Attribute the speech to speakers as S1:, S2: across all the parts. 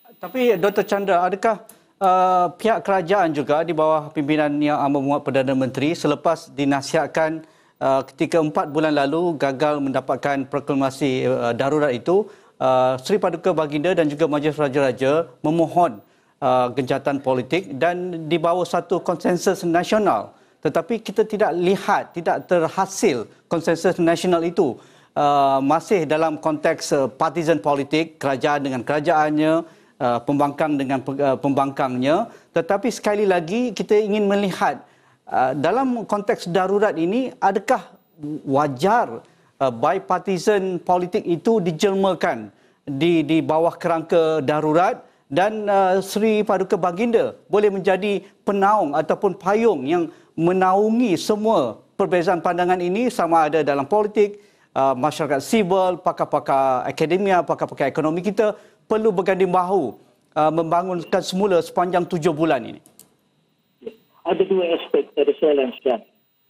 S1: Tapi Dr. Chandra, adakah pihak kerajaan juga di bawah pimpinan Yang Amat Berhormat Perdana Menteri selepas dinasihatkan ketika 4 bulan lalu gagal mendapatkan proklamasi darurat itu, Seri Paduka Baginda dan juga Majlis Raja-Raja memohon gencatan politik dan di bawah satu konsensus nasional. Tetapi kita tidak lihat, tidak terhasil konsensus nasional itu. Masih dalam konteks partisan politik, kerajaan dengan kerajaannya, pembangkang dengan pembangkangnya. Tetapi sekali lagi kita ingin melihat dalam konteks darurat ini, adakah wajar bipartisan politik itu dijelmakan di bawah kerangka darurat dan Seri Paduka Baginda boleh menjadi penaung ataupun payung yang menaungi semua perbezaan pandangan ini, sama ada dalam politik, masyarakat sivil, pakar-pakar akademia, pakar-pakar ekonomi kita perlu berganding bahu membangunkan semula sepanjang 7 bulan ini.
S2: Ada dua aspek dari soalan sekarang.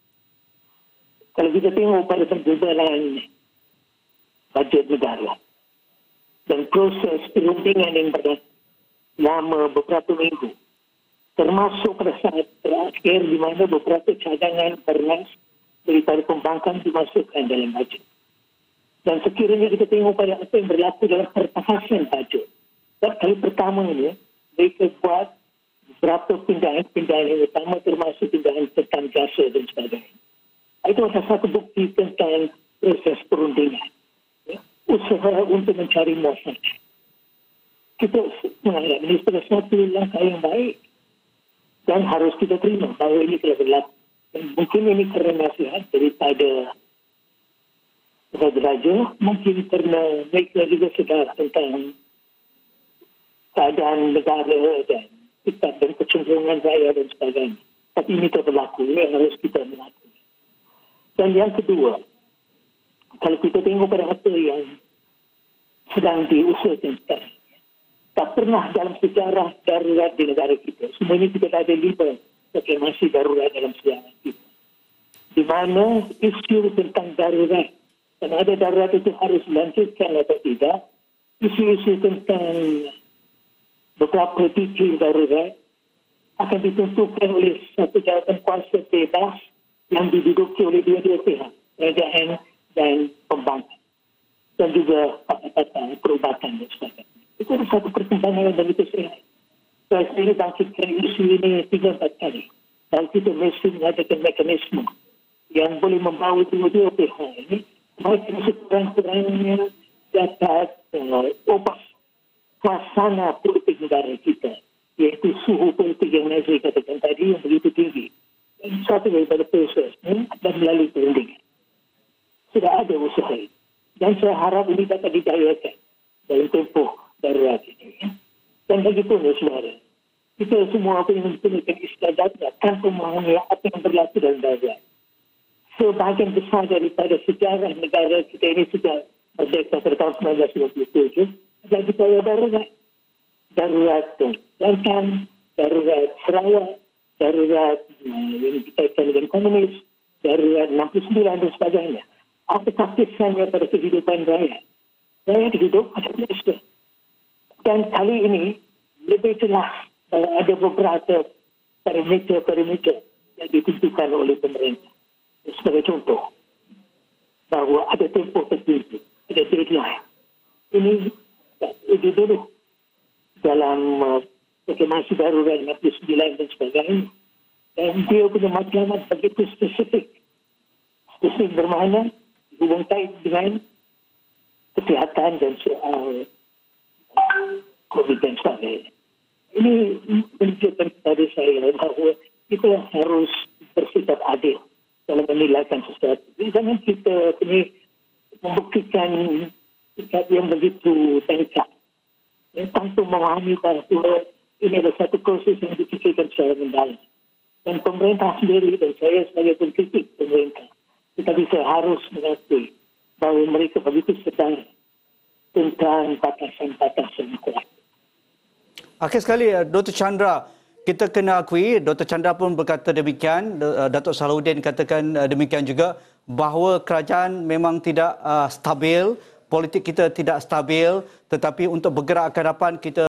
S2: Kalau kita tengok pada perjalanan bajet negara dan proses perundingan yang lama beberapa minggu, termasuk pada saat terakhir di mana beberapa cadangan beras daripada pembangkang dimasukkan dalam bajet. Dan sekiranya kita tengok pada apa yang berlaku dalam pertahasan bajet. Dan kali pertama ini, mereka buat beberapa pindahan-pindahan yang utama termasuk pindahan tentang jasa dan sebagainya. Itu adalah satu bukti tentang proses perundingan. Usaha untuk mencari muafakat. Kita menganggap ini sebagai satu langkah yang baik dan harus kita terima bahawa ini telah berlaku. Dan mungkin ini kerana nasihat daripada raja-raja, mungkin kerana mereka juga sedar tentang keadaan negara dan sikap dan kecenderungan rakyat dan sebagainya. Tapi ini telah berlaku, ini harus kita melakukan. Dan yang kedua, kalau kita tengok pada apa yang sedang diusahakan sekarang, tak pernah dalam sejarah darurat di negara kita. Semua ini kita ada 5 proklamasi darurat dalam sejarah kita. Di mana isu tentang darurat, dan ada darurat itu harus dilanjutkan atau tidak, isu-isu tentang beberapa titik darurat akan ditentukan oleh satu jawatan kuasa bebas yang diduduki oleh dua-dua pihak, kerajaan dan pembangkang. Dan juga pakar-pakar perubatan dan sebagainya. Itu adalah satu pertimbangan yang begitu sehat. Saya sendiri bangkitkan isu ini 3-4 kali. Dan kita mesti mengadakan mekanisme yang boleh membawa dua-dua pihak ini mereka sekurang-kurangnya dapat ubah suasana politik negara kita, iaitu suhu politik yang Nazri katakan tadi yang begitu tinggi. Dan satu daripada proses dan melalui perundingan. Sudah ada usaha ini. Dan saya harap ini dapat didayakan dalam tempoh darurat ini. Dan begitupun saudara, kita semua apa yang menggunakan istilah darurat tanpa memahami apa yang berlaku dalam darurat. Sebahagian besar daripada sejarah negara kita ini sudah merdeka pada tahun 1957 adalah di bawah darurat. Darurat Kelantan, darurat Sarawak, darurat yang dikaitkan dengan komunis, darurat 69 dan sebagainya. Apakah kesannya pada kehidupan rakyat? Rakyat hidup ada biasa. Dan kali ini lebih jelas ada beberapa parameter yang ditentukan oleh pemerintah. Sebagai contoh, bahawa ada tempoh tertentu, ada deadline. Ini dulu dalam proklamasi darurat 59 dan sebagainya. Dan dia punya matlamat begitu spesifik. Spesifik bermakna hubung kait dengan kesihatan dan soal COVID dan sebagainya. Ini menunjukkan kepada saya bahawa kita harus bersikap adil dalam menilaikan sesuatu. Jangan kita ini membuktikan sikap yang begitu dekat. Tanpa memahami bahawa ini adalah satu proses yang dipikirkan secara mendalam. Dan pemerintah sendiri dan saya sebagai pengkritik pemerintah, tetapi saya harus mengakui bahawa mereka begitu sedar tentang batasan-batasan kuat.
S1: Akhir sekali, Dr. Chandra, kita kena akui, Dr. Chandra pun berkata demikian, Datuk Salahuddin katakan demikian juga, bahawa kerajaan memang tidak stabil, politik kita tidak stabil, tetapi untuk bergerak ke hadapan kita